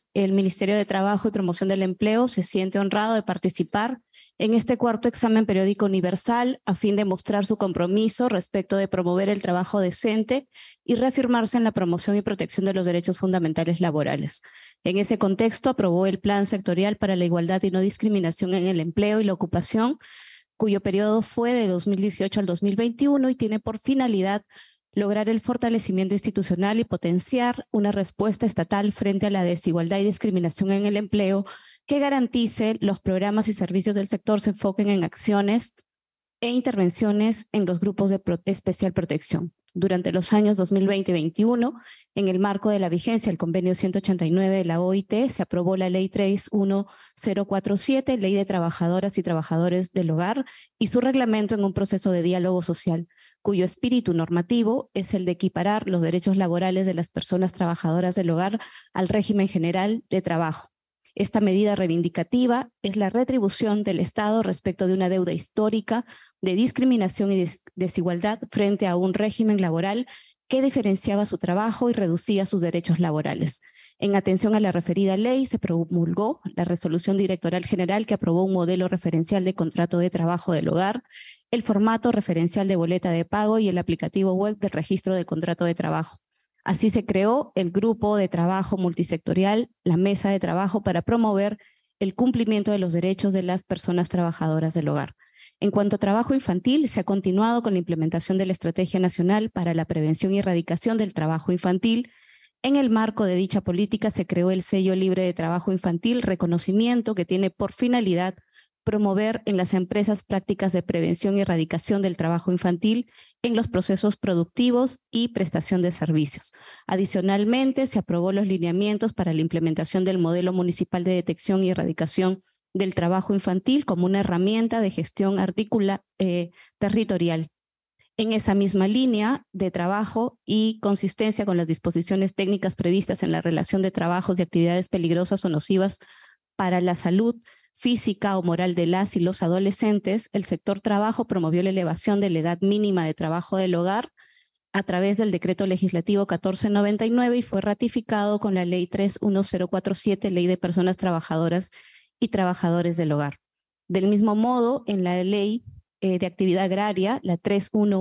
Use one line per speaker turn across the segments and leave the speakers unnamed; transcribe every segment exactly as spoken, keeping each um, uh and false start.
el Ministerio de Trabajo y Promoción del Empleo se siente honrado de participar en este cuarto examen periódico universal a fin de mostrar su compromiso respecto de promover el trabajo decente y reafirmarse en la promoción y protección de los derechos fundamentales laborales. En ese contexto, aprobó el Plan Sectorial para la Igualdad y No Discriminación en el Empleo y la Ocupación, cuyo periodo fue de dos mil dieciocho al dos mil veintiuno y tiene por finalidad lograr el fortalecimiento institucional y potenciar una respuesta estatal frente a la desigualdad y discriminación en el empleo que garantice los programas y servicios del sector se enfoquen en acciones e intervenciones en los grupos de pro- especial protección. Durante los años dos mil veinte y dos mil veintiuno, en el marco de la vigencia del convenio ciento ochenta y nueve de la O I T, se aprobó la Ley tres mil ciento cuarenta y siete, Ley de Trabajadoras y Trabajadores del Hogar, y su reglamento en un proceso de diálogo social, cuyo espíritu normativo es el de equiparar los derechos laborales de las personas trabajadoras del hogar al régimen general de trabajo. Esta medida reivindicativa es la retribución del Estado respecto de una deuda histórica de discriminación y des desigualdad frente a un régimen laboral que diferenciaba su trabajo y reducía sus derechos laborales. En atención a la referida ley, se promulgó la Resolución Directoral General que aprobó un modelo referencial de contrato de trabajo del hogar, el formato referencial de boleta de pago y el aplicativo web del registro de contrato de trabajo. Así se creó el grupo de trabajo multisectorial, la mesa de trabajo para promover el cumplimiento de los derechos de las personas trabajadoras del hogar. En cuanto a trabajo infantil, se ha continuado con la implementación de la Estrategia Nacional para la Prevención y Erradicación del Trabajo Infantil. En el marco de dicha política se creó el Sello Libre de Trabajo Infantil, reconocimiento que tiene por finalidad promover en las empresas prácticas de prevención y erradicación del trabajo infantil en los procesos productivos y prestación de servicios. Adicionalmente, se aprobó los lineamientos para la implementación del modelo municipal de detección y erradicación del trabajo infantil como una herramienta de gestión articula, eh, territorial. En esa misma línea de trabajo y consistencia con las disposiciones técnicas previstas en la relación de trabajos y actividades peligrosas o nocivas para la salud física o moral de las y los adolescentes, el sector trabajo promovió la elevación de la edad mínima de trabajo del hogar a través del decreto legislativo catorce noventa y nueve y fue ratificado con la ley tres mil cuarenta y siete, Ley de Personas Trabajadoras y Trabajadores del Hogar. Del mismo modo, en la ley eh, de actividad agraria, la tres mil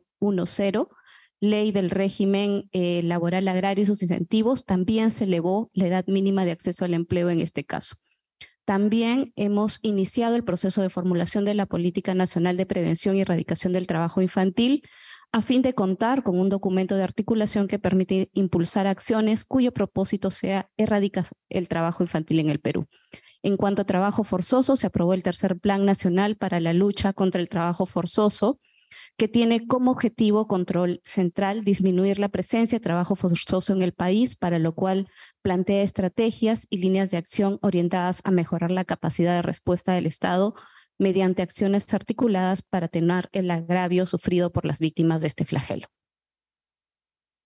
ciento diez, Ley del Régimen eh, Laboral Agrario y sus incentivos, también se elevó la edad mínima de acceso al empleo en este caso. También hemos iniciado el proceso de formulación de la Política Nacional de Prevención y Erradicación del Trabajo Infantil a fin de contar con un documento de articulación que permite impulsar acciones cuyo propósito sea erradicar el trabajo infantil en el Perú. En cuanto a trabajo forzoso, se aprobó el tercer Plan Nacional para la Lucha contra el Trabajo Forzoso, que tiene como objetivo control central disminuir la presencia de trabajo forzoso en el país, para lo cual plantea estrategias y líneas de acción orientadas a mejorar la capacidad de respuesta del Estado mediante acciones articuladas para atenuar el agravio sufrido por las víctimas de este flagelo.